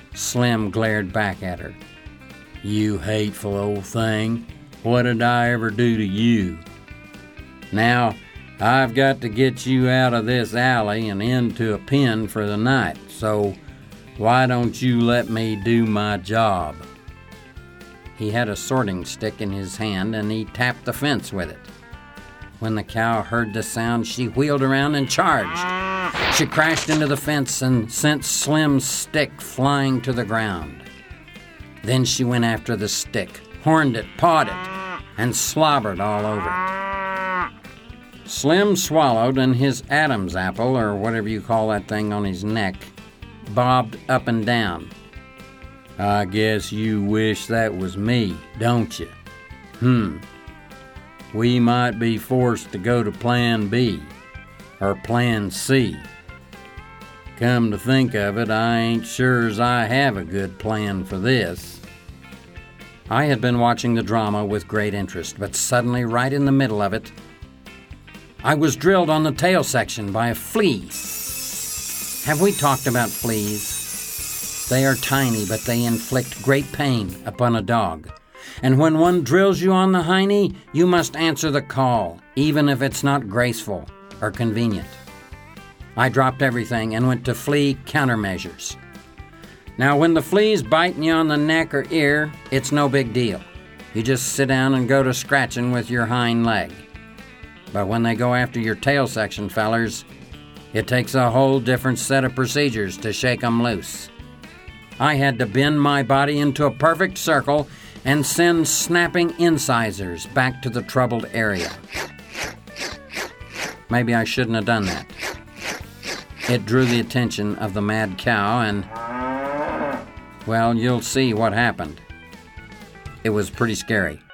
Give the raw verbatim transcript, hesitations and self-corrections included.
Slim glared back at her. "You hateful old thing. What did I ever do to you? Now, I've got to get you out of this alley and into a pen for the night, so why don't you let me do my job?" He had a sorting stick in his hand, and he tapped the fence with it. When the cow heard the sound, she wheeled around and charged. She crashed into the fence and sent Slim's stick flying to the ground. Then she went after the stick, horned it, pawed it, and slobbered all over it. Slim swallowed, and his Adam's apple, or whatever you call that thing on his neck, bobbed up and down. "I guess you wish that was me, don't you? Hmm. We might be forced to go to Plan B, or Plan C. Come to think of it, I ain't sure as I have a good plan for this." I had been watching the drama with great interest, but suddenly, right in the middle of it, I was drilled on the tail section by a flea. Have we talked about fleas? They are tiny, but they inflict great pain upon a dog. And when one drills you on the hiney, you must answer the call, even if it's not graceful or convenient. I dropped everything and went to flea countermeasures. Now, when the flea's biting you on the neck or ear, it's no big deal. You just sit down and go to scratching with your hind leg. But when they go after your tail section, fellers, it takes a whole different set of procedures to shake 'em loose. I had to bend my body into a perfect circle and send snapping incisors back to the troubled area. Maybe I shouldn't have done that. It drew the attention of the mad cow, and, well, you'll see what happened. It was pretty scary.